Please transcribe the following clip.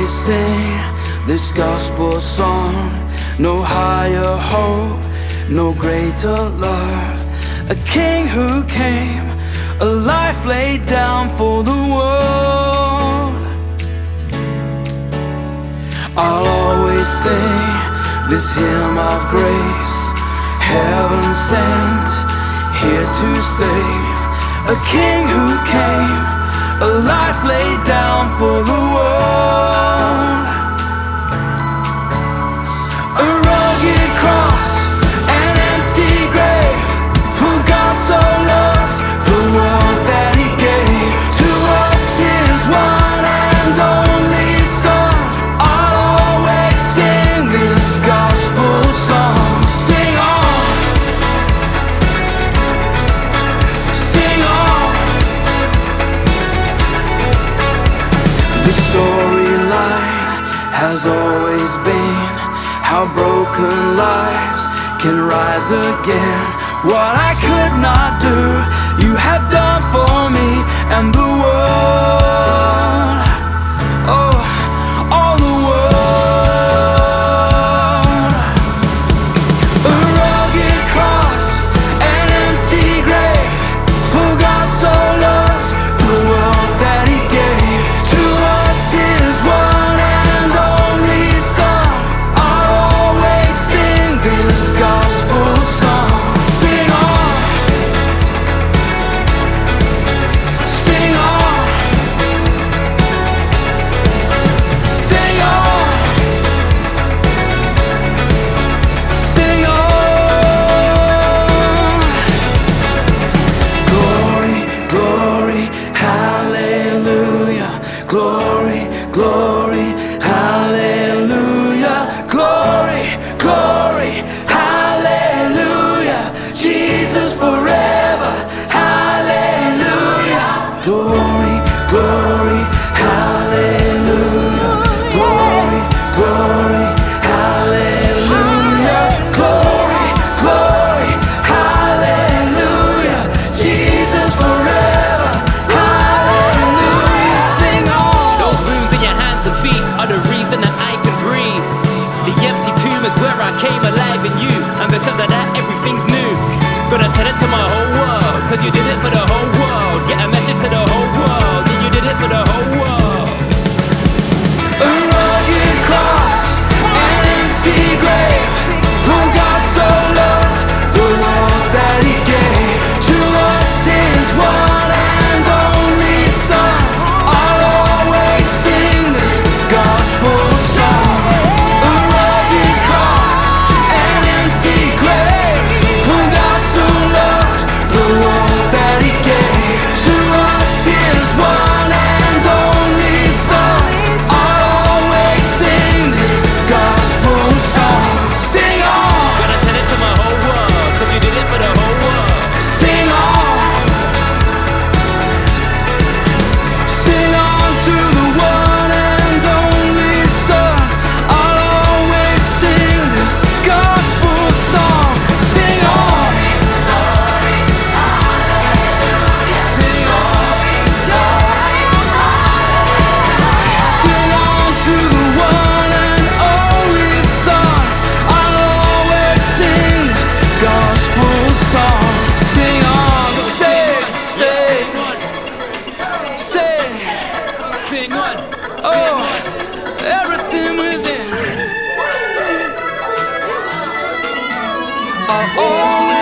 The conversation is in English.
always sing this gospel song. No higher hope, no greater love. A king who came, a life laid down for the world. I'll always sing this hymn of grace, heaven sent here to save. A king who came, a life laid down for the world. A rugged cross, an empty grave, for God so loved the world that He gave. To us His one and only Son. I'll always sing this gospel song. Sing on, sing on. The storyline has always been how broken lives can rise again. What I could not do, you have done for me and the world. Oh, all the world. A rugged cross, an empty grave, for God so loved the world that He gave. To us His one and only Son. I'll always sing this gospel song. Sing on, sing on, sing on, sing on. Glory, glory, hallelujah. Glory, glory, hallelujah. Glory, glory, hallelujah. Jesus forever, hallelujah. Glory, glory, hallelujah. Glory, glory, hallelujah. Glory, glory, hallelujah. Jesus forever, hallelujah. Sing on. Those wounds in your hands and feet are the reason that I can breathe. The empty tomb is where I came alive in you, and because of that everything's new. Gonna tell it to my whole world, cause you did it for the whole world. Get a message to the whole world, yeah, you did it for the whole world. A rugged cross, an empty grave, for God so loved the world that He gave. To us His one and only Son. I'll always sing this gospel song. A rugged cross, an empty grave, for God so loved the world that He gave. To us His one and only Son. I'll always sing this gospel song. Sing on, Gonna tell it to my whole world, cause you did it for the whole world. sing on, sing on to the one and only Son. I'll always sing this gospel song. Sing on, sing on to the one and only Son. I'll always sing this gospel song. Sing on, say, Sing on, oh, everything within. I'll always